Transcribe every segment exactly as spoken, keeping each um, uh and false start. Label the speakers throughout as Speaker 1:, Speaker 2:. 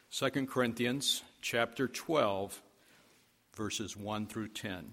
Speaker 1: Second Corinthians chapter twelve, verses one through ten.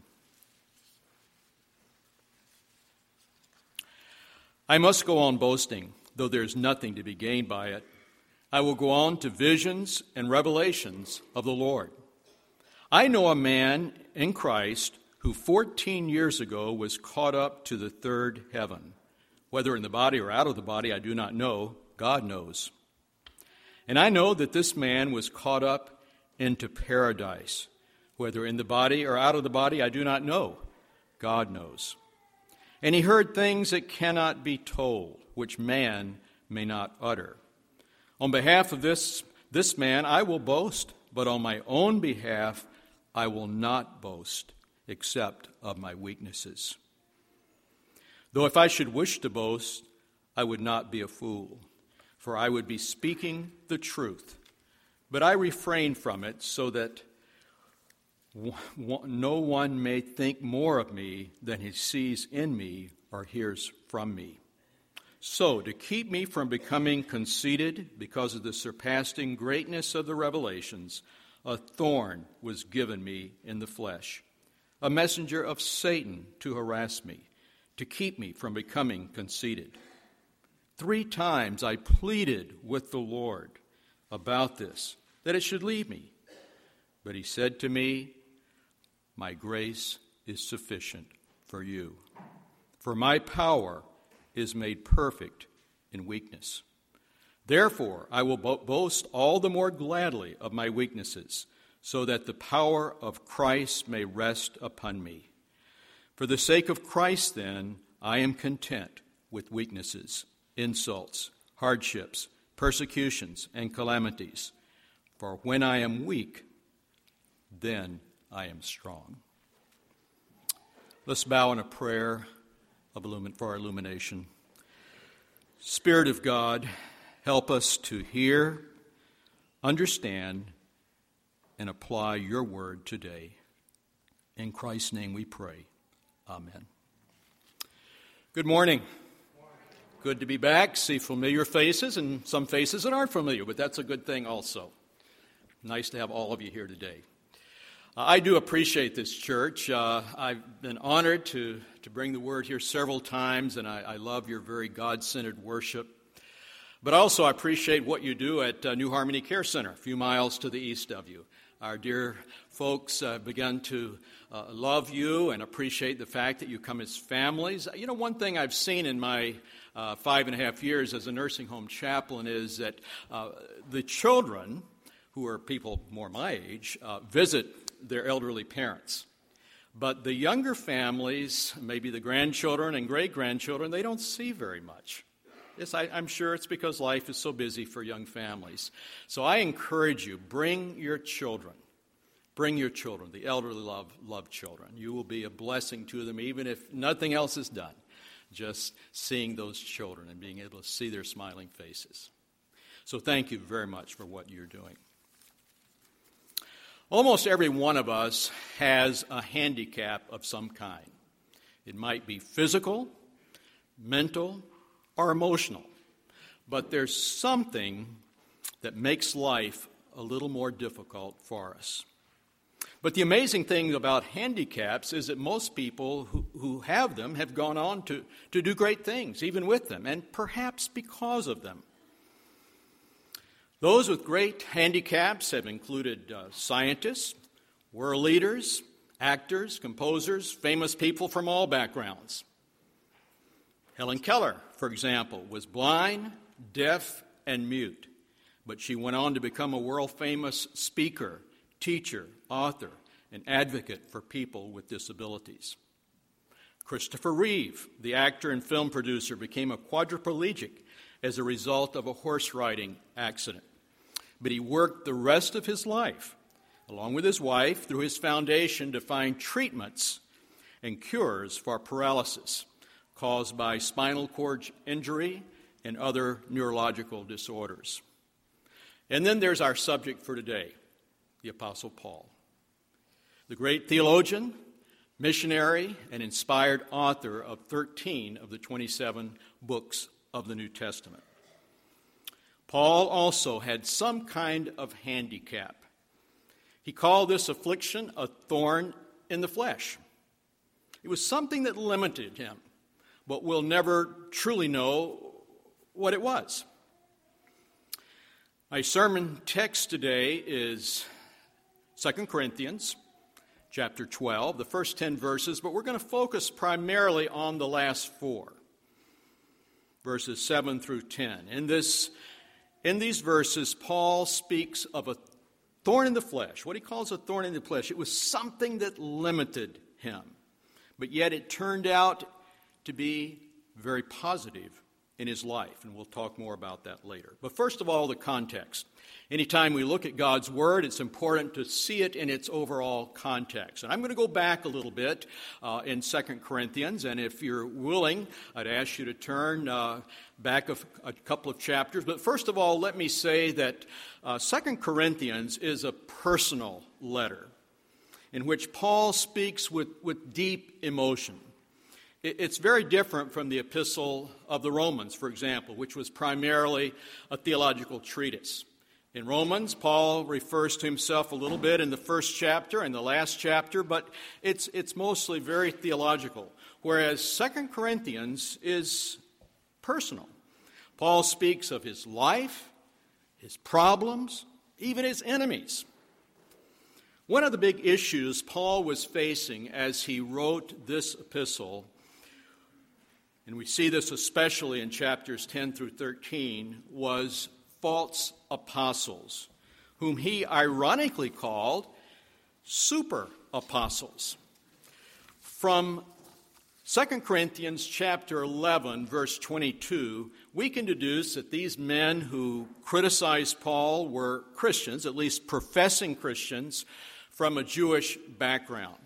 Speaker 1: I must go on boasting, though there is nothing to be gained by it. I will go on to visions and revelations of the Lord. I know a man in Christ who fourteen years ago was caught up to the third heaven. Whether in the body or out of the body, I do not know. God knows. And I know that this man was caught up into paradise. Whether in the body or out of the body, I do not know. God knows. And he heard things that cannot be told, which man may not utter. On behalf of this, this man, I will boast, but on my own behalf, I will not boast, except of my weaknesses. Though if I should wish to boast, I would not be a fool, for I would be speaking the truth. But I refrain from it so that no one may think more of me than he sees in me or hears from me. So, to keep me from becoming conceited because of the surpassing greatness of the revelations, a thorn was given me in the flesh, a messenger of Satan to harass me, to keep me from becoming conceited. Three times I pleaded with the Lord about this, that it should leave me. But he said to me, "My grace is sufficient for you, for my power is made perfect in weakness. Therefore, I will bo- boast all the more gladly of my weaknesses, so that the power of Christ may rest upon me. For the sake of Christ, then, I am content with weaknesses, insults, hardships, persecutions, and calamities. For when I am weak, then I am strong." Let's bow in a prayer of illumin- for our illumination. Spirit of God, help us to hear, understand, and apply your word today. In Christ's name we pray. Amen. Good morning. Good to be back, see familiar faces and some faces that aren't familiar, but that's a good thing also. Nice to have all of you here today. Uh, I do appreciate this church. Uh, I've been honored to, to bring the word here several times, and I, I love your very God-centered worship. But also I appreciate what you do at uh, New Harmony Care Center, a few miles to the east of you. Our dear folks uh, begun to uh, love you and appreciate the fact that you come as families. You know, one thing I've seen in my uh, five and a half years as a nursing home chaplain is that uh, the children, who are people more my age, uh, visit their elderly parents. But the younger families, maybe the grandchildren and great-grandchildren, they don't see very much. Yes, I, I'm sure it's because life is so busy for young families. So I encourage you, bring your children. Bring your children. The elderly love, love children. You will be a blessing to them, even if nothing else is done. Just seeing those children and being able to see their smiling faces. So thank you very much for what you're doing. Almost every one of us has a handicap of some kind. It might be physical, mental, or emotional. But there's something that makes life a little more difficult for us. But the amazing thing about handicaps is that most people who, who have them have gone on to, to do great things, even with them, and perhaps because of them. Those with great handicaps have included uh, scientists, world leaders, actors, composers, famous people from all backgrounds. Helen Keller, for example, was blind, deaf, and mute, but she went on to become a world-famous speaker, teacher, author, and advocate for people with disabilities. Christopher Reeve, the actor and film producer, became a quadriplegic as a result of a horse riding accident. But he worked the rest of his life, along with his wife, through his foundation to find treatments and cures for paralysis caused by spinal cord injury and other neurological disorders. And then there's our subject for today, the Apostle Paul, the great theologian, missionary, and inspired author of thirteen of the twenty-seven books of the New Testament. Paul also had some kind of handicap. He called this affliction a thorn in the flesh. It was something that limited him, but we'll never truly know what it was. My sermon text today is Second Corinthians chapter twelve, the first ten verses, but we're going to focus primarily on the last four, verses seven through ten. In this, in these verses, Paul speaks of a thorn in the flesh, what he calls a thorn in the flesh. It was something that limited him, but yet it turned out to be very positive in his life, and we'll talk more about that later. But first of all, the context. Anytime we look at God's Word, it's important to see it in its overall context. And I'm going to go back a little bit uh, in Second Corinthians, and if you're willing, I'd ask you to turn uh, back a, a couple of chapters. But first of all, let me say that uh, Second Corinthians is a personal letter in which Paul speaks with, with deep emotion. It's very different from the Epistle of the Romans, for example, which was primarily a theological treatise. In Romans, Paul refers to himself a little bit in the first chapter and the last chapter, but it's it's mostly very theological, whereas Second Corinthians is personal. Paul speaks of his life, his problems, even his enemies. One of the big issues Paul was facing as he wrote this epistle, and we see this especially in chapters ten through thirteen, was false apostles, whom he ironically called super apostles. From Second Corinthians chapter eleven, verse twenty-two, we can deduce that these men who criticized Paul were Christians, at least professing Christians, from a Jewish background.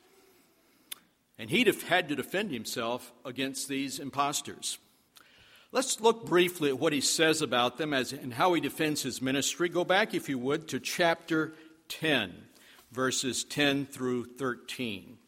Speaker 1: And he had to defend himself against these impostors. Let's look briefly at what he says about them as, and how he defends his ministry. Go back, if you would, to chapter ten, verses ten through thirteen.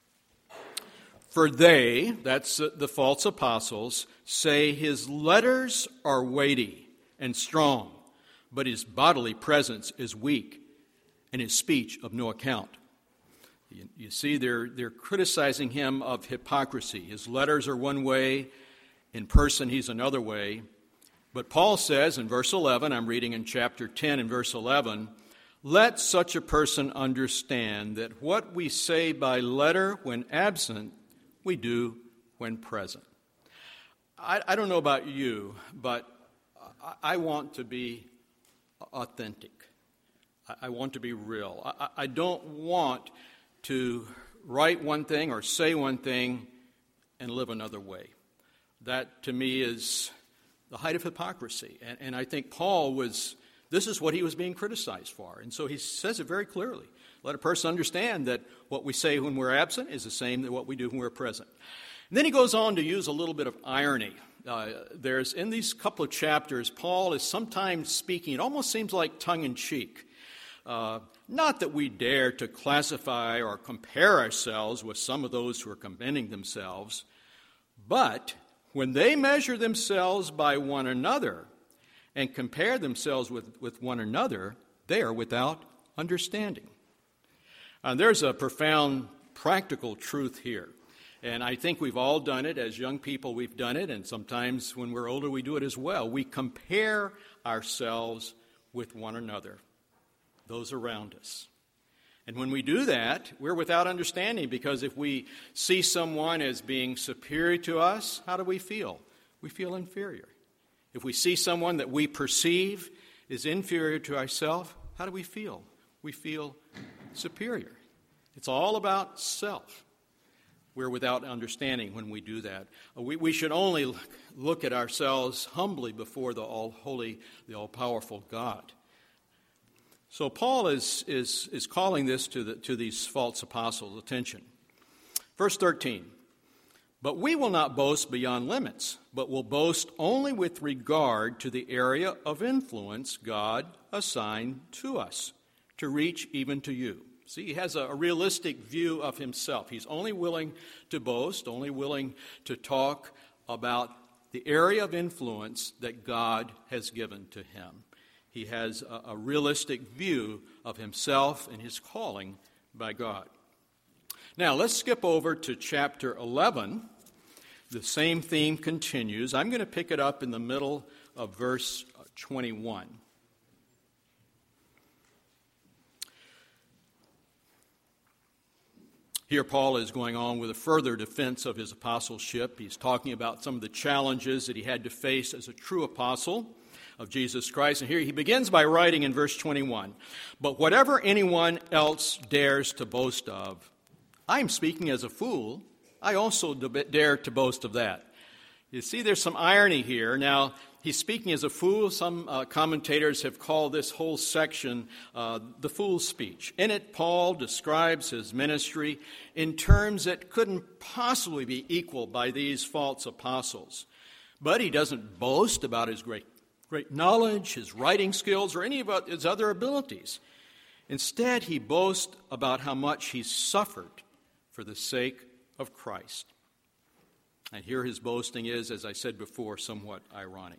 Speaker 1: For they, that's the false apostles, say his letters are weighty and strong, but his bodily presence is weak, and his speech of no account. You, you see, they're, they're criticizing him of hypocrisy. His letters are one way, in person he's another way. But Paul says in verse eleven, I'm reading in chapter ten and verse eleven, let such a person understand that what we say by letter when absent, we do when present. I, I don't know about you, but I, I want to be authentic. I, I want to be real. I, I don't want to write one thing or say one thing and live another way. That, to me, is the height of hypocrisy. And, and I think Paul was, this is what he was being criticized for. And so he says it very clearly. Let a person understand that what we say when we're absent is the same as what we do when we're present. And then he goes on to use a little bit of irony. Uh, there's, in these couple of chapters, Paul is sometimes speaking, it almost seems like tongue-in-cheek. Uh, not that we dare to classify or compare ourselves with some of those who are commending themselves, but when they measure themselves by one another and compare themselves with, with one another, they are without understanding. And there's a profound practical truth here. And I think we've all done it. As young people, we've done it. And sometimes when we're older, we do it as well. We compare ourselves with one another, those around us. And when we do that, we're without understanding, because if we see someone as being superior to us, how do we feel? We feel inferior. If we see someone that we perceive is inferior to ourselves, how do we feel? We feel superior. It's all about self. We're without understanding when we do that. We, we should only look at ourselves humbly before the all-holy, the all-powerful God. So Paul is, is, is calling this to, the, to these false apostles' attention. Verse thirteen, but we will not boast beyond limits, but will boast only with regard to the area of influence God assigned to us, to reach even to you. See, he has a, a realistic view of himself. He's only willing to boast, only willing to talk about the area of influence that God has given to him. He has a, a realistic view of himself and his calling by God. Now, let's skip over to chapter eleven. The same theme continues. I'm going to pick it up in the middle of verse twenty-one. Here Paul is going on with a further defense of his apostleship. He's talking about some of the challenges that he had to face as a true apostle of Jesus Christ. And here he begins by writing in verse twenty-one, "But whatever anyone else dares to boast of, I am speaking as a fool. I also dare to boast of that." You see, there's some irony here. Now, he's speaking as a fool. Some uh, commentators have called this whole section uh, the fool's speech. In it, Paul describes his ministry in terms that couldn't possibly be equaled by these false apostles. But he doesn't boast about his great, great knowledge, his writing skills, or any of his other abilities. Instead, he boasts about how much he's suffered for the sake of Christ. And here his boasting is, as I said before, somewhat ironic.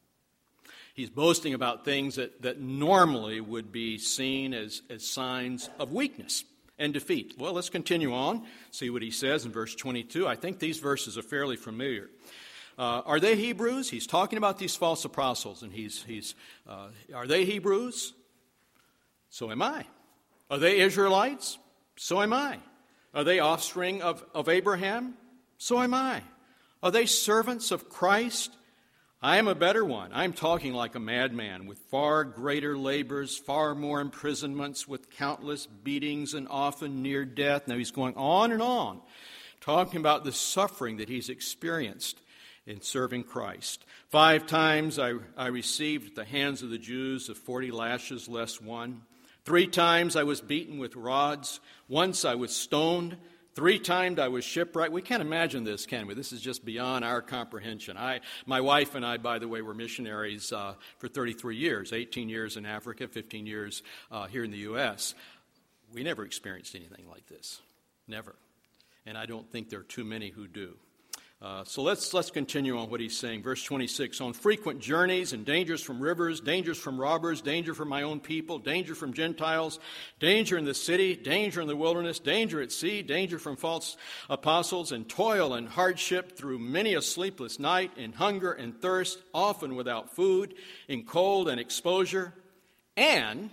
Speaker 1: He's boasting about things that, that normally would be seen as, as signs of weakness and defeat. Well, let's continue on, see what he says in verse twenty-two. I think these verses are fairly familiar. Uh, are they Hebrews? He's talking about these false apostles, and he's, he's uh, are they Hebrews? So am I. Are they Israelites? So am I. Are they offspring of, of Abraham? So am I. Are they servants of Christ? I am a better one. I'm talking like a madman, with far greater labors, far more imprisonments, with countless beatings, and often near death. Now he's going on and on, talking about the suffering that he's experienced in serving Christ. Five times I, I received at the hands of the Jews of forty lashes less one. Three times I was beaten with rods. Once I was stoned. Three times I was shipwrecked. We can't imagine this, can we? This is just beyond our comprehension. I, my wife and I, by the way, were missionaries uh, for thirty-three years, eighteen years in Africa, fifteen years uh, here in the U S We never experienced anything like this. Never. And I don't think there are too many who do. Uh, so let's let's continue on what he's saying. Verse twenty-six, "On frequent journeys and dangers from rivers, dangers from robbers, danger from my own people, danger from Gentiles, danger in the city, danger in the wilderness, danger at sea, danger from false apostles, and toil and hardship through many a sleepless night, in hunger and thirst, often without food, in cold and exposure. And,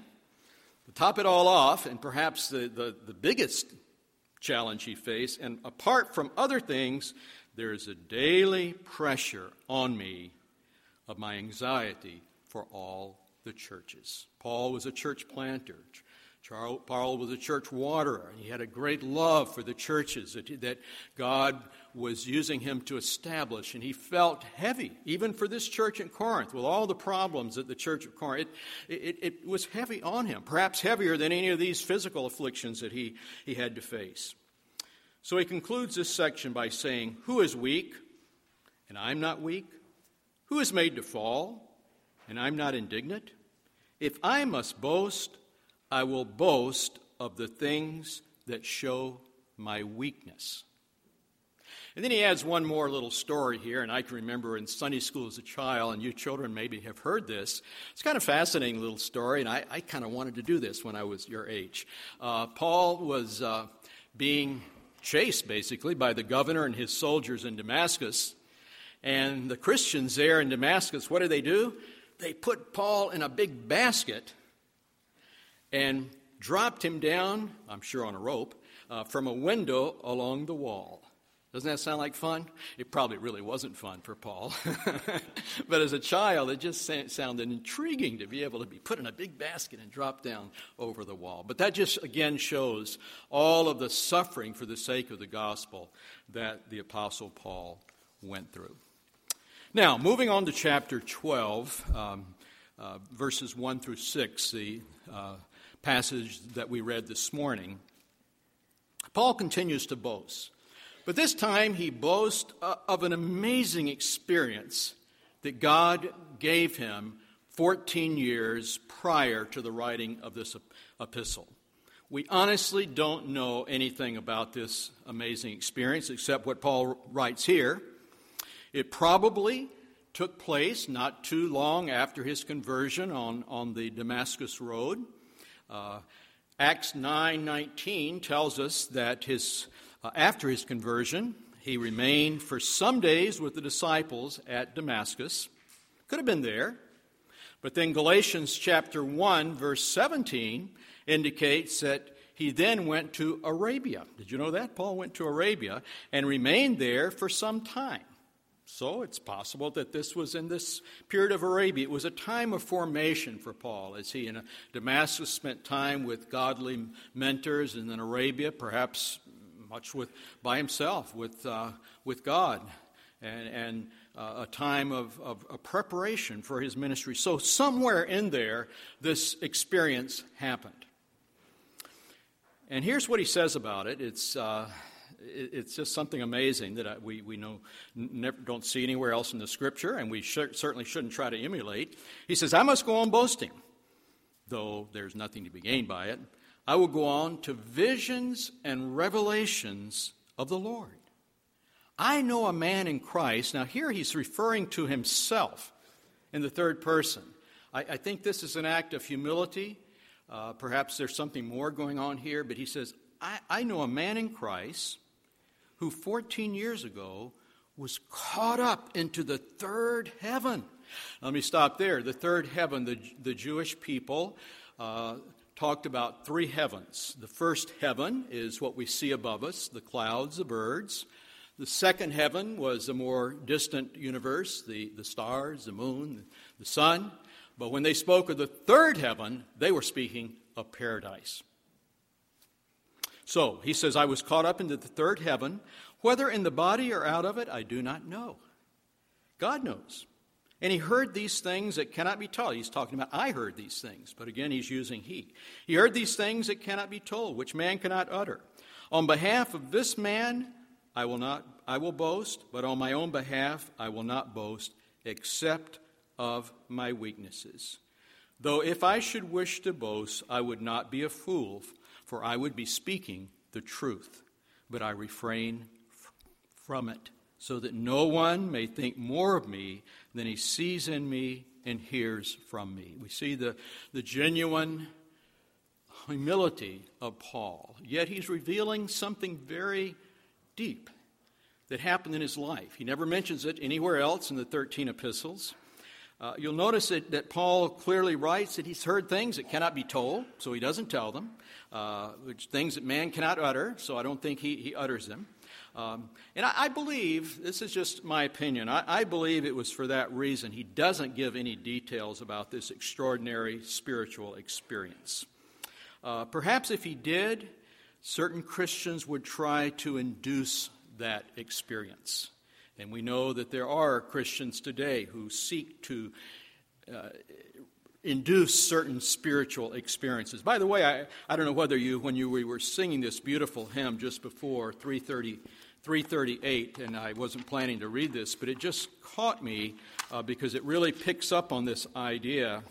Speaker 1: to top it all off, and perhaps the, the, the biggest challenge he faced, and apart from other things, there is a daily pressure on me of my anxiety for all the churches." Paul was a church planter. Charles, Paul was a church waterer, and he had a great love for the churches that, that God was using him to establish, and he felt heavy, even for this church in Corinth, with all the problems at the church of Corinth. It, it, it was heavy on him, perhaps heavier than any of these physical afflictions that he, he had to face. So he concludes this section by saying, "Who is weak, and I'm not weak? Who is made to fall, and I'm not indignant? If I must boast, I will boast of the things that show my weakness." And then he adds one more little story here, and I can remember in Sunday school as a child, and you children maybe have heard this. It's kind of a fascinating little story, and I, I kind of wanted to do this when I was your age. Uh, Paul was uh, being chased, basically, by the governor and his soldiers in Damascus. And the Christians there in Damascus, what do they do? They put Paul in a big basket and dropped him down, I'm sure on a rope, uh, from a window along the wall. Doesn't that sound like fun? It probably really wasn't fun for Paul. But as a child, it just sounded intriguing to be able to be put in a big basket and dropped down over the wall. But that just, again, shows all of the suffering for the sake of the gospel that the Apostle Paul went through. Now, moving on to chapter twelve, um, uh, verses one through six, the uh, passage that we read this morning, Paul continues to boast. But this time he boasts of an amazing experience that God gave him fourteen years prior to the writing of this epistle. We honestly don't know anything about this amazing experience except what Paul writes here. It probably took place not too long after his conversion on, on the Damascus Road. Uh, Acts nine nineteen tells us that his uh, after his conversion, he remained for some days with the disciples at Damascus. Could have been there. But then Galatians chapter one, verse seventeen indicates that he then went to Arabia. Did you know that? Paul went to Arabia and remained there for some time. So it's possible that this was in this period of Arabia. It was a time of formation for Paul as he in Damascus spent time with godly mentors, and in Arabia perhaps much with by himself with uh, with God, and, and uh, a time of, of, of preparation for his ministry. So somewhere in there, this experience happened. And here's what he says about it. It's uh, it, it's just something amazing that I, we we know never don't see anywhere else in the Scripture, and we sh- certainly shouldn't try to emulate. He says, "I must go on boasting, though there's nothing to be gained by it. I will go on to visions and revelations of the Lord. I know a man in Christ." Now here he's referring to himself in the third person. I, I think this is an act of humility. Uh, perhaps there's something more going on here, but he says, I, I know a man in Christ who fourteen years ago was caught up into the third heaven. Let me stop there. The third heaven, the, the Jewish people uh, talked about three heavens. The first heaven is what we see above us, the clouds, the birds. The second heaven was a more distant universe, the, the stars, the moon, the sun. But when they spoke of the third heaven, they were speaking of paradise. So he says, I was caught up into the third heaven. Whether in the body or out of it, I do not know. God knows. And he heard these things that cannot be told. He's talking about, I heard these things. But again, he's using he. He heard these things that cannot be told, which man cannot utter. On behalf of this man, I will not, I will boast, but on my own behalf, I will not boast, except of my weaknesses. Though if I should wish to boast, I would not be a fool, for I would be speaking the truth. But I refrain f- from it, so that no one may think more of me than he sees in me and hears from me. We see the, the genuine humility of Paul, yet he's revealing something very deep that happened in his life. He never mentions it anywhere else in the thirteen epistles. Uh, you'll notice that, that Paul clearly writes that he's heard things that cannot be told, so he doesn't tell them, uh, which things that man cannot utter, so I don't think he, he utters them. Um, and I, I believe, this is just my opinion, I, I believe it was for that reason he doesn't give any details about this extraordinary spiritual experience. Uh, perhaps if he did, certain Christians would try to induce that experience. And we know that there are Christians today who seek to uh, induce certain spiritual experiences. By the way, I, I don't know whether you, when you we were singing this beautiful hymn just before three thirty, three thirty-eight, and I wasn't planning to read this, but it just caught me uh, because it really picks up on this idea.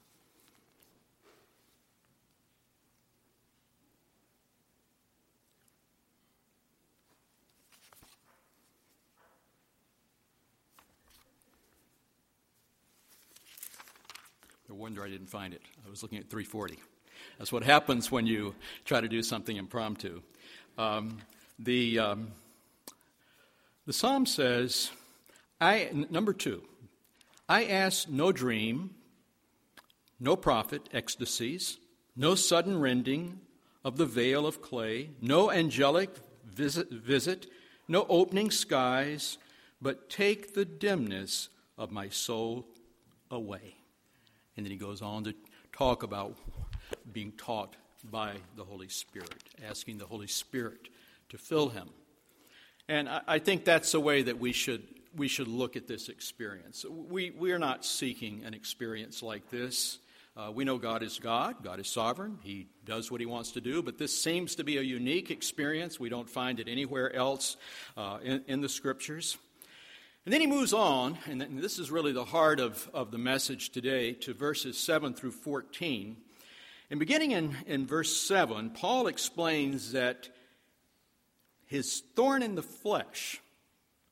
Speaker 1: No wonder I didn't find it. I was looking at three forty. That's what happens when you try to do something impromptu. Um, the um, the psalm says, "I n- number two, I ask no dream, no prophet ecstasies, no sudden rending of the veil of clay, no angelic visit, visit, no opening skies, but take the dimness of my soul away." And then he goes on to talk about being taught by the Holy Spirit, asking the Holy Spirit to fill him. And I, I think that's the way that we should we should look at this experience. We we are not seeking an experience like this. Uh, we know God is God. God is sovereign. He does what he wants to do. But this seems to be a unique experience. We don't find it anywhere else uh, in, in the Scriptures. And then he moves on, and this is really the heart of, of the message today, to verses seven through fourteen. And beginning in, in verse seven, Paul explains that his thorn in the flesh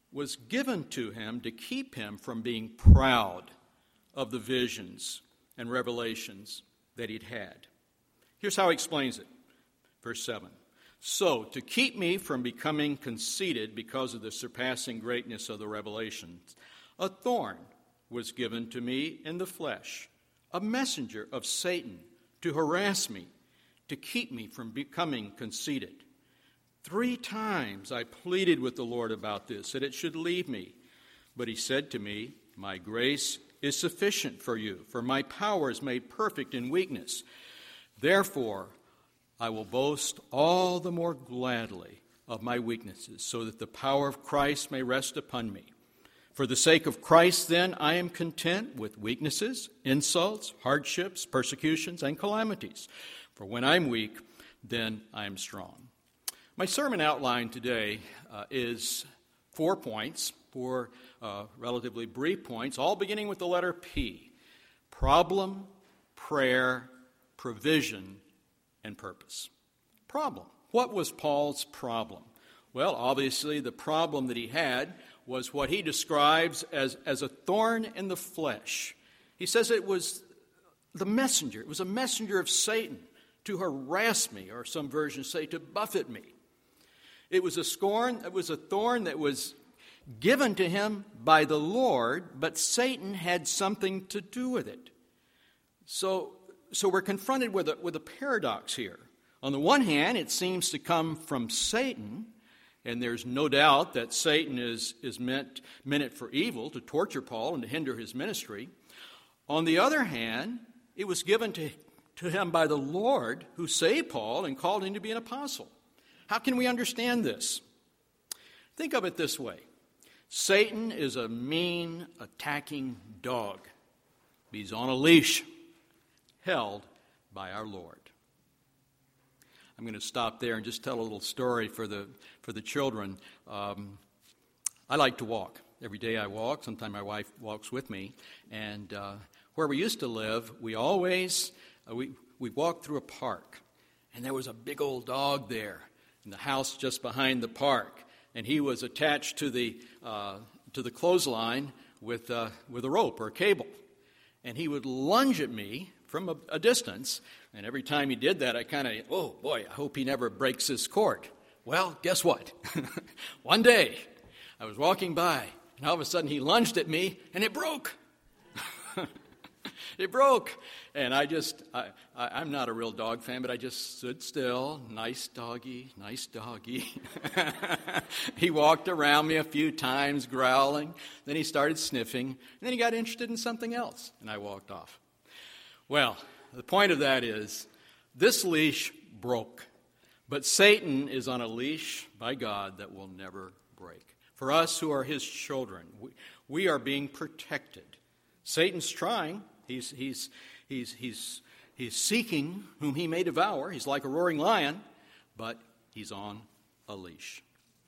Speaker 1: was given to him to keep him from being proud of the visions and revelations that he'd had. Here's how he explains it. Verse seven. So, to keep me from becoming conceited because of the surpassing greatness of the revelations, a thorn was given to me in the flesh, a messenger of Satan to harass me, to keep me from becoming conceited. Three times I pleaded with the Lord about this, that it should leave me. But he said to me, my grace is sufficient for you, for my power is made perfect in weakness. Therefore, I will boast all the more gladly of my weaknesses, so that the power of Christ may rest upon me. For the sake of Christ, then, I am content with weaknesses, insults, hardships, persecutions, and calamities. For when I'm weak, then I am strong. My sermon outline today uh, is four points, four uh, relatively brief points, all beginning with the letter P. Problem, prayer, provision, and purpose. Problem. What was Paul's problem? Well, obviously the problem that he had was what he describes as, as a thorn in the flesh. He says it was the messenger. It was a messenger of Satan to harass me, or some versions say to buffet me. It was a scorn, it was a thorn that was given to him by the Lord, but Satan had something to do with it. So, so we're confronted with a, with a paradox here. On the one hand, it seems to come from Satan, and there's no doubt that Satan is, is meant, meant it for evil, to torture Paul and to hinder his ministry. On the other hand, it was given to, to him by the Lord, who saved Paul and called him to be an apostle. How can we understand this? Think of it this way. Satan is a mean, attacking dog. He's on a leash, held by our Lord. I'm going to stop there and just tell a little story for the for the children. Um, I like to walk. Every day I walk. Sometimes my wife walks with me. And uh, where we used to live, we always, uh, we, we walked through a park. And there was a big old dog there in the house just behind the park. And he was attached to the uh, to the clothesline with, uh, with a rope or a cable. And he would lunge at me from a, a distance, and every time he did that, I kind of, oh boy, I hope he never breaks his cord. Well, guess what? One day, I was walking by, and all of a sudden he lunged at me, and it broke. It broke. And I just, I, I, I'm not a real dog fan, but I just stood still. Nice doggy, nice doggy. He walked around me a few times, growling. Then he started sniffing. And then he got interested in something else, and I walked off. Well, the point of that is, this leash broke. But Satan is on a leash by God that will never break. For us who are his children, we, we are being protected. Satan's trying. He's, he's, he's, he's, he's seeking whom he may devour. He's like a roaring lion, but he's on a leash.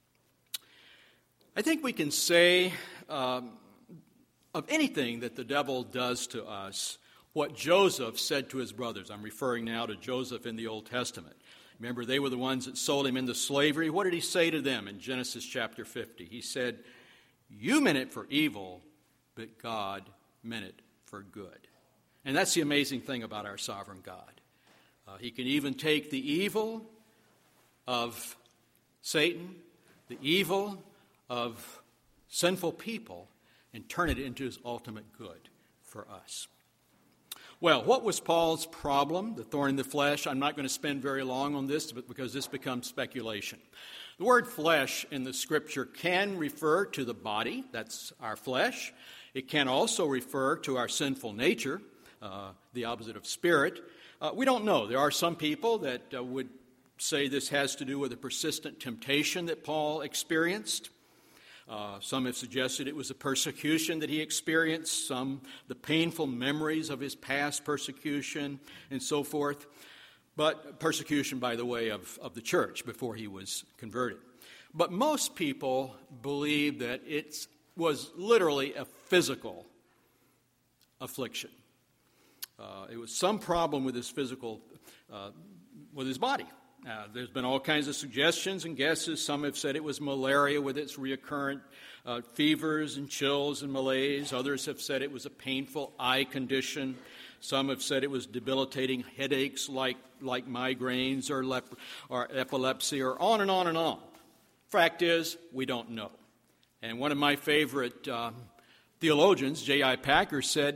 Speaker 1: I think we can say um, of anything that the devil does to us what Joseph said to his brothers. I'm referring now to Joseph in the Old Testament. Remember, they were the ones that sold him into slavery. What did he say to them in Genesis chapter fifty? He said, you meant it for evil, but God meant it for good. And that's the amazing thing about our sovereign God. Uh, he can even take the evil of Satan, the evil of sinful people, and turn it into his ultimate good for us. Well, what was Paul's problem, the thorn in the flesh? I'm not going to spend very long on this because this becomes speculation. The word flesh in the Scripture can refer to the body, that's our flesh. It can also refer to our sinful nature, uh, the opposite of spirit. Uh, we don't know. There are some people that uh, would say this has to do with a persistent temptation that Paul experienced. Uh, some have suggested it was a persecution that he experienced, some the painful memories of his past persecution and so forth. But persecution, by the way, of, of the church before he was converted. But most people believe that it was literally a physical affliction. Uh, it was some problem with his physical, uh, with his body. Uh, there's been all kinds of suggestions and guesses. Some have said it was malaria with its recurrent uh, fevers and chills and malaise. Others have said it was a painful eye condition. Some have said it was debilitating headaches like, like migraines or, lep- or epilepsy, or on and on and on. Fact is, we don't know. And one of my favorite uh, theologians, J I Packer, said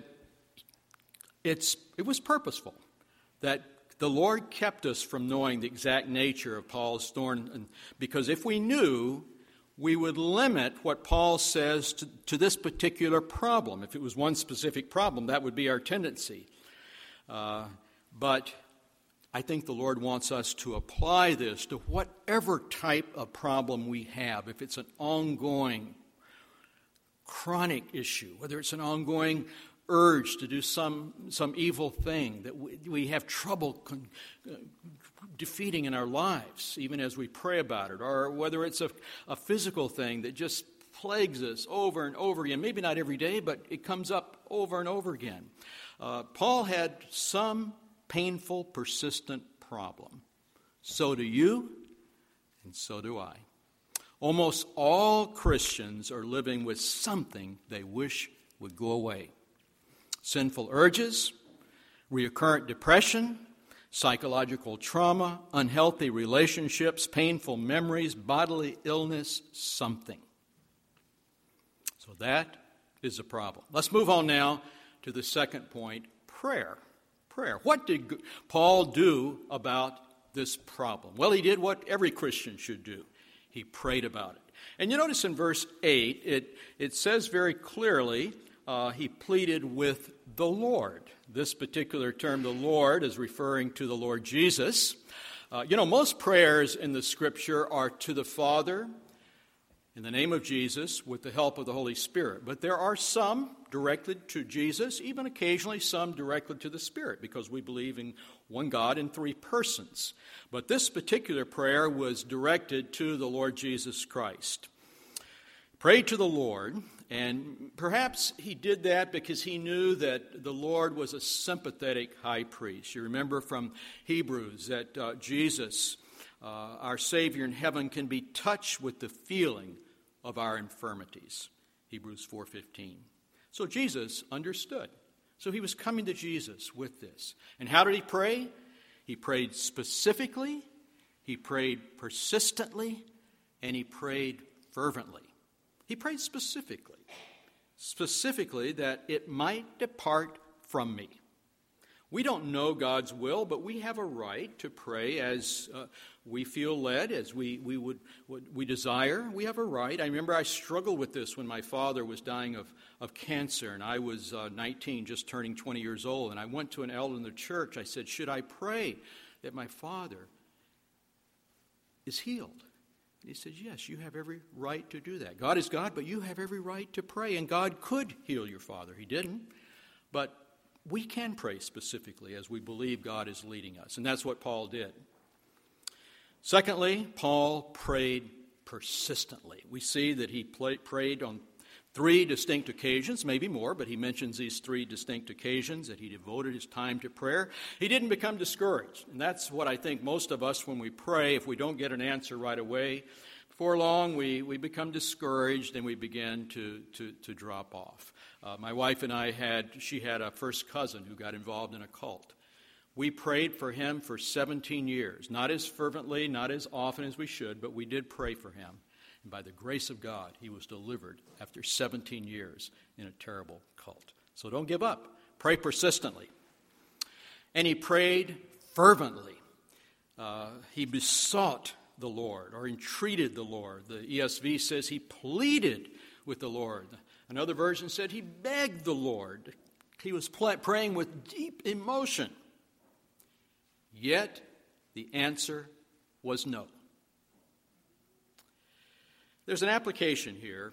Speaker 1: it's it was purposeful that the Lord kept us from knowing the exact nature of Paul's thorn, because if we knew, we would limit what Paul says to, to this particular problem. If it was one specific problem, that would be our tendency. Uh, but I think the Lord wants us to apply this to whatever type of problem we have. If it's an ongoing, chronic issue, whether it's an ongoing urge to do some some evil thing that we, we have trouble con, uh, defeating in our lives, even as we pray about it, or whether it's a, a physical thing that just plagues us over and over again, maybe not every day, but it comes up over and over again. Uh, Paul had some painful, persistent problem. So do you, and so do I. Almost all Christians are living with something they wish would go away. Sinful urges, recurrent depression, psychological trauma, unhealthy relationships, painful memories, bodily illness, something. So that is a problem. Let's move on now to the second point, prayer. Prayer. What did Paul do about this problem? Well, he did what every Christian should do. He prayed about it. And you notice in verse eight, it, it says very clearly, uh, he pleaded with the Lord. This particular term, the Lord, is referring to the Lord Jesus. Uh, you know, most prayers in the Scripture are to the Father, in the name of Jesus, with the help of the Holy Spirit. But there are some directed to Jesus, even occasionally some directed to the Spirit, because we believe in one God in three persons. But this particular prayer was directed to the Lord Jesus Christ. Pray to the Lord, and perhaps he did that because he knew that the Lord was a sympathetic high priest. You remember from Hebrews that uh, Jesus, uh, our Savior in heaven, can be touched with the feeling of our infirmities. Hebrews four fifteen. So Jesus understood. So he was coming to Jesus with this. And how did he pray? He prayed specifically, he prayed persistently, and he prayed fervently. He prayed specifically. Specifically that it might depart from me. We don't know God's will, but we have a right to pray as uh, we feel led, as we, we would what we desire. We have a right. I remember I struggled with this when my father was dying of, of cancer, and I was uh, nineteen, just turning twenty years old, and I went to an elder in the church. I said, should I pray that my father is healed? And he said, yes, you have every right to do that. God is God, but you have every right to pray, and God could heal your father. He didn't, but we can pray specifically as we believe God is leading us, and that's what Paul did. Secondly, Paul prayed persistently. We see that he play, prayed on three distinct occasions, maybe more, but he mentions these three distinct occasions that he devoted his time to prayer. He didn't become discouraged, and that's what I think most of us, when we pray, if we don't get an answer right away, before long we, we become discouraged and we begin to, to, to drop off. Uh, my wife and I had, she had a first cousin who got involved in a cult. We prayed for him for seventeen years, not as fervently, not as often as we should, but we did pray for him. And by the grace of God, he was delivered after seventeen years in a terrible cult. So don't give up. Pray persistently. And he prayed fervently. Uh, he besought the Lord or entreated the Lord. The E S V says he pleaded with the Lord. Another version said he begged the Lord. He was praying with deep emotion. Yet the answer was no. There's an application here.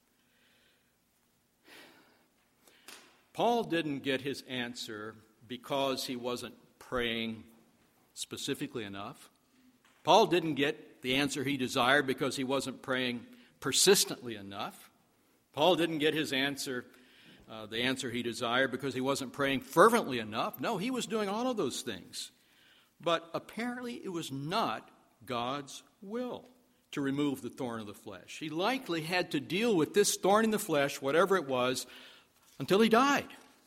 Speaker 1: Paul didn't get his answer because he wasn't praying specifically enough. Paul didn't get the answer he desired because he wasn't praying persistently enough. Paul didn't get his answer, uh, the answer he desired, because he wasn't praying fervently enough. No, he was doing all of those things. But apparently it was not God's will to remove the thorn of the flesh. He likely had to deal with this thorn in the flesh, whatever it was, until he died.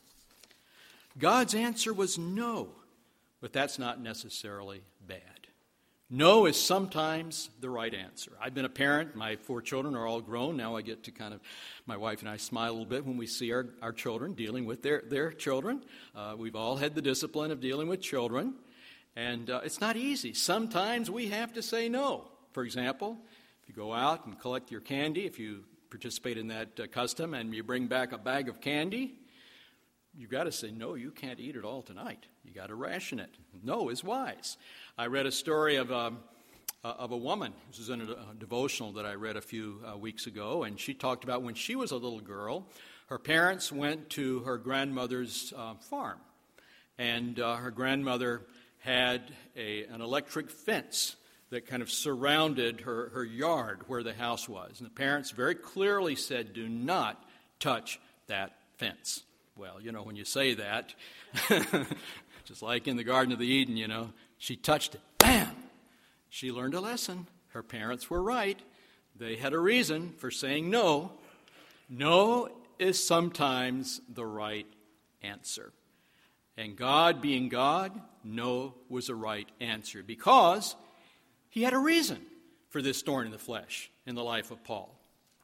Speaker 1: God's answer was no, but that's not necessarily bad. No is sometimes the right answer. I've been a parent. My four children are all grown. Now I get to kind of, my wife and I smile a little bit when we see our, our children dealing with their, their children. Uh, we've all had the discipline of dealing with children, and uh, it's not easy. Sometimes we have to say no. For example, if you go out and collect your candy, if you participate in that uh, custom and you bring back a bag of candy, you've got to say, no, you can't eat it all tonight. You got to ration it. No is wise. I read a story of a, of a woman. This was in a, a devotional that I read a few uh, weeks ago, and she talked about when she was a little girl, her parents went to her grandmother's uh, farm, and uh, her grandmother had a, an electric fence that kind of surrounded her, her yard where the house was. And the parents very clearly said, do not touch that fence. Well, you know, when you say that, just like in the Garden of the Eden, you know, she touched it. Bam! She learned a lesson. Her parents were right. They had a reason for saying no. No is sometimes the right answer. And God being God, no was the right answer because he had a reason for this thorn in the flesh in the life of Paul.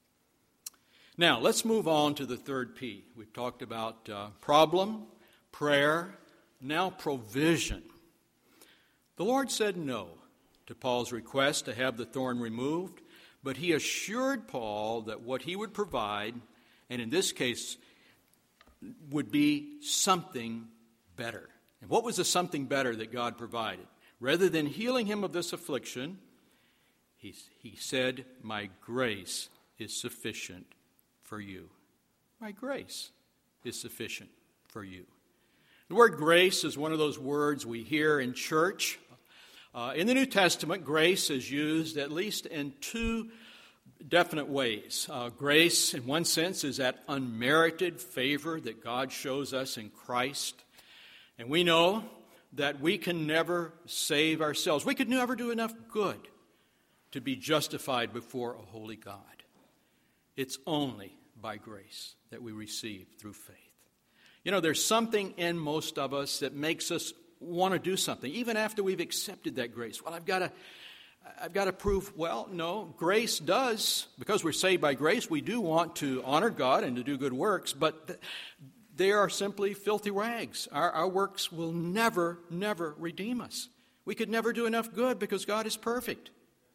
Speaker 1: Now, let's move on to the third P. We've talked about uh, problem, prayer, now provision. The Lord said no to Paul's request to have the thorn removed, but he assured Paul that what he would provide, and in this case, would be something better. And what was the something better that God provided? Rather than healing him of this affliction, he, he said, my grace is sufficient for you. My grace is sufficient for you. The word grace is one of those words we hear in church. Uh, in the New Testament, grace is used at least in two definite ways. Uh, grace, in one sense, is that unmerited favor that God shows us in Christ. And we know that we can never save ourselves. We could never do enough good to be justified before a holy God. It's only by grace that we receive through faith. You know, there's something in most of us that makes us want to do something, even after we've accepted that grace. Well, I've got to, I've got to prove, well, no, grace does, because we're saved by grace, we do want to honor God and to do good works, but th- they are simply filthy rags. Our, our works will never, never redeem us. We could never do enough good because God is perfect.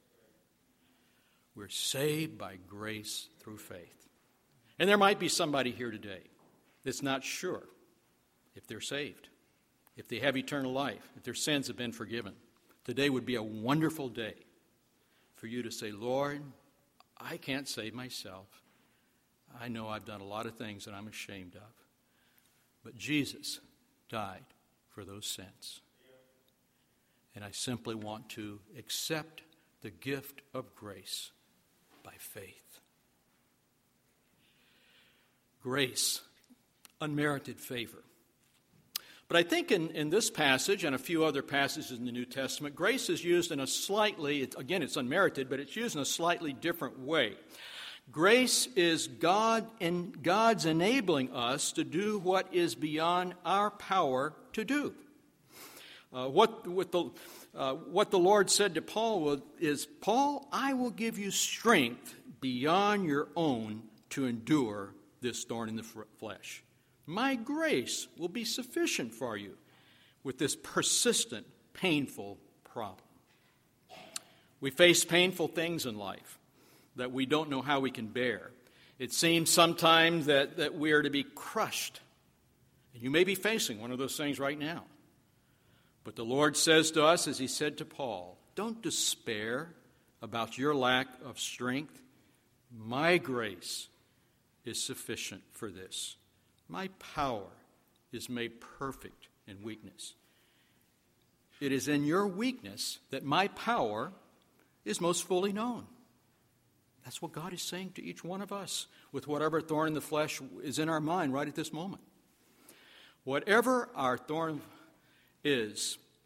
Speaker 1: We're saved by grace through faith. And there might be somebody here today that's not sure if they're saved, if they have eternal life, if their sins have been forgiven. Today would be a wonderful day for you to say, Lord, I can't save myself. I know I've done a lot of things that I'm ashamed of. But Jesus died for those sins. And I simply want to accept the gift of grace by faith. Grace, unmerited favor. But I think in, in this passage and a few other passages in the New Testament, grace is used in a slightly, again, it's unmerited, but it's used in a slightly different way. Grace is God and God's enabling us to do what is beyond our power to do. Uh, what, what, the, uh, what the Lord said to Paul is, Paul, I will give you strength beyond your own to endure this thorn in the flesh. My grace will be sufficient for you with this persistent, painful problem. We face painful things in life that we don't know how we can bear. It seems sometimes that, that we are to be crushed. And you may be facing one of those things right now. But the Lord says to us, as he said to Paul, don't despair about your lack of strength. My grace is sufficient for this. My power is made perfect in weakness. It is in your weakness that my power is most fully known. That's what God is saying to each one of us with whatever thorn in the flesh is in our mind right at this moment. Whatever our thorn is,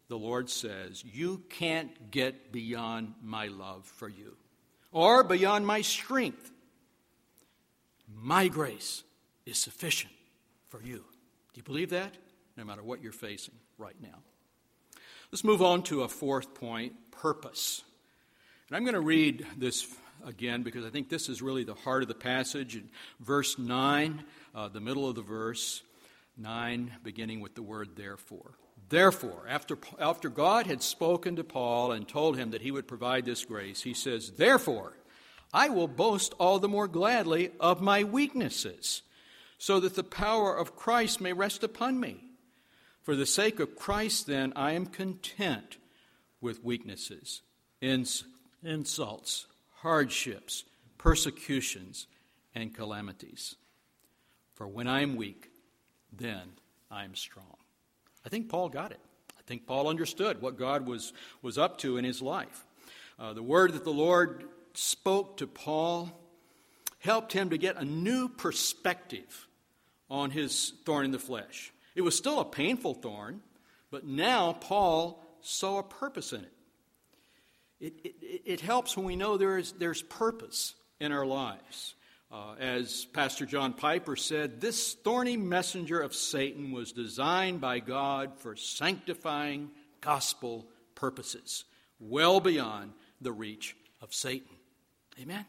Speaker 1: the Lord says, you can't get beyond my love for you or beyond my strength. My grace is sufficient for you. Do you believe that? No matter what you're facing right now. Let's move on to a fourth point, purpose. And I'm going to read this again because I think this is really the heart of the passage. In verse nine, uh, the middle of the verse, nine, beginning with the word therefore. Therefore, after, after God had spoken to Paul and told him that he would provide this grace, he says, therefore, I will boast all the more gladly of my weaknesses, so that the power of Christ may rest upon me. For the sake of Christ, then, I am content with weaknesses, ins- insults, hardships, persecutions, and calamities. For when I am weak, then I am strong. I think Paul got it. I think Paul understood what God was, was up to in his life. Uh, the word that the Lord spoke to Paul helped him to get a new perspective on his thorn in the flesh. It was still a painful thorn, but now Paul saw a purpose in it. It, it, it helps when we know there is, there's purpose in our lives. Uh, as Pastor John Piper said, this thorny messenger of Satan was designed by God for sanctifying gospel purposes, well beyond the reach of Satan. Amen?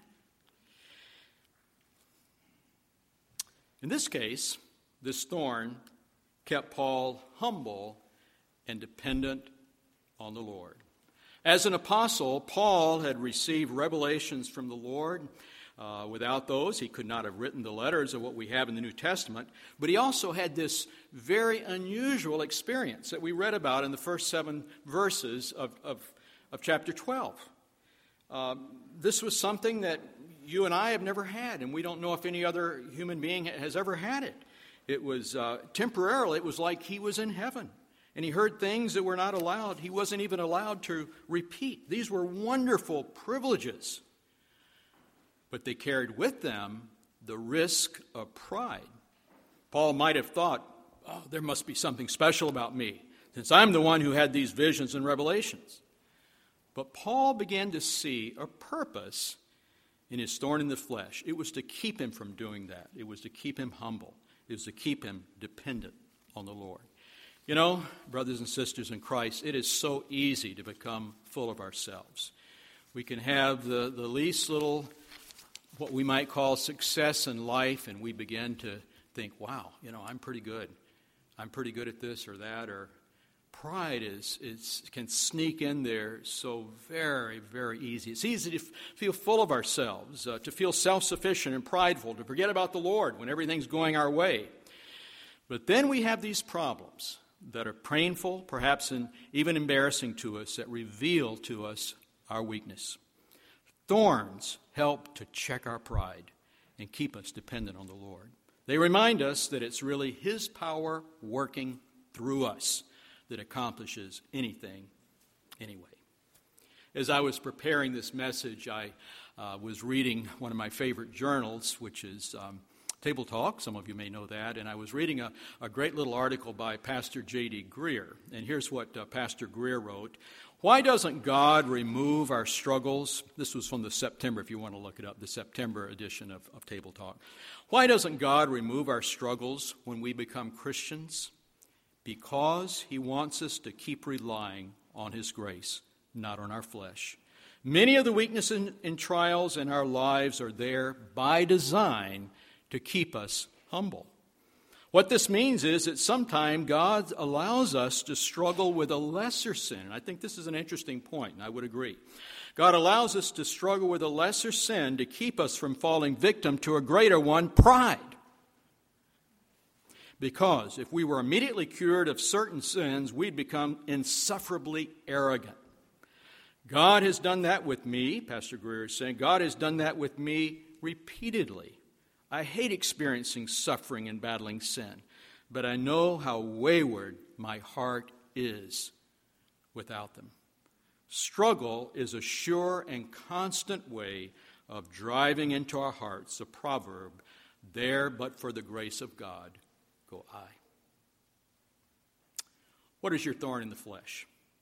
Speaker 1: In this case, this thorn kept Paul humble and dependent on the Lord. As an apostle, Paul had received revelations from the Lord. Uh, without those, he could not have written the letters of what we have in the New Testament. But he also had this very unusual experience that we read about in the first seven verses of, of, of chapter twelve. Uh, this was something that you and I have never had, and we don't know if any other human being has ever had it. It was uh, temporarily, it was like he was in heaven. And he heard things that were not allowed. He wasn't even allowed to repeat. These were wonderful privileges. But they carried with them the risk of pride. Paul might have thought, oh, there must be something special about me, since I'm the one who had these visions and revelations. But Paul began to see a purpose in his thorn in the flesh. It was to keep him from doing that. It was to keep him humble. It was to keep him dependent on the Lord. You know, brothers and sisters in Christ, it is so easy to become full of ourselves. We can have the, the least little, what we might call success in life, and we begin to think, wow, you know, I'm pretty good. I'm pretty good at this or that. Or pride is, is can sneak in there so very, very easy. It's easy to f- feel full of ourselves, uh, to feel self-sufficient and prideful, to forget about the Lord when everything's going our way. But then we have these problems that are painful, perhaps in, even embarrassing to us, that reveal to us our weakness. Thorns help to check our pride and keep us dependent on the Lord. They remind us that it's really His power working through us that accomplishes anything anyway. As I was preparing this message, I uh, was reading one of my favorite journals, which is um, Table Talk. Some of you may know that. And I was reading a, a great little article by Pastor J D Greer. And here's what uh, Pastor Greer wrote. Why doesn't God remove our struggles? This was from the September, if you want to look it up, the September edition of, of Table Talk. Why doesn't God remove our struggles when we become Christians? Because He wants us to keep relying on His grace, not on our flesh. Many of the weaknesses and trials in our lives are there by design to keep us humble. What this means is that sometimes God allows us to struggle with a lesser sin. And I think this is an interesting point, and I would agree. God allows us to struggle with a lesser sin to keep us from falling victim to a greater one, pride. Because if we were immediately cured of certain sins, we'd become insufferably arrogant. God has done that with me, Pastor Greer is saying. God has done that with me repeatedly. I hate experiencing suffering and battling sin, but I know how wayward my heart is without them. Struggle is a sure and constant way of driving into our hearts the proverb, there but for the grace of God go I. What is your thorn in the flesh?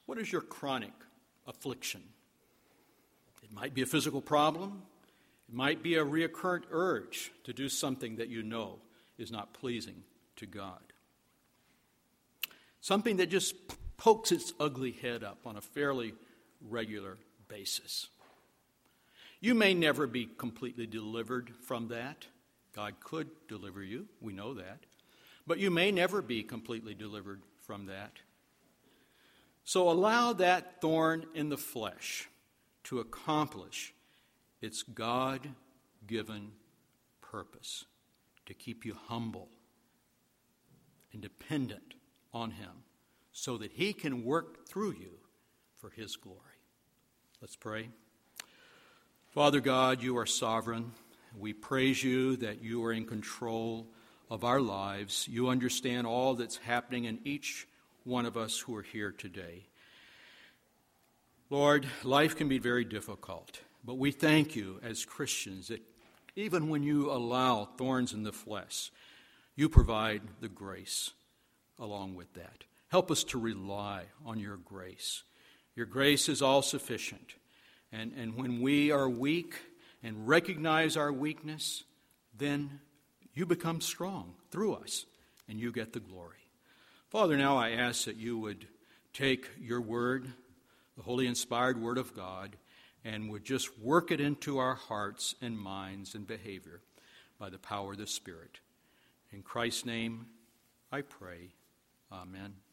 Speaker 1: What is your chronic affliction? It might be a physical problem. It might be a recurrent urge to do something that you know is not pleasing to God. Something that just pokes its ugly head up on a fairly regular basis. You may never be completely delivered from that. God could deliver you, we know that. But you may never be completely delivered from that. So allow that thorn in the flesh to accomplish its God-given purpose, to keep you humble and dependent on Him, so that He can work through you for His glory. Let's pray. Father God, you are sovereign. We praise you that you are in control of our lives. You understand all that's happening in each one of us who are here today. Lord, life can be very difficult, but we thank you as Christians that even when you allow thorns in the flesh, you provide the grace along with that. Help us to rely on your grace. Your grace is all sufficient. And, and when we are weak and recognize our weakness, then you become strong through us and you get the glory. Father, now I ask that you would take your word, the holy inspired word of God, and would just work it into our hearts and minds and behavior by the power of the Spirit. In Christ's name I pray. Amen.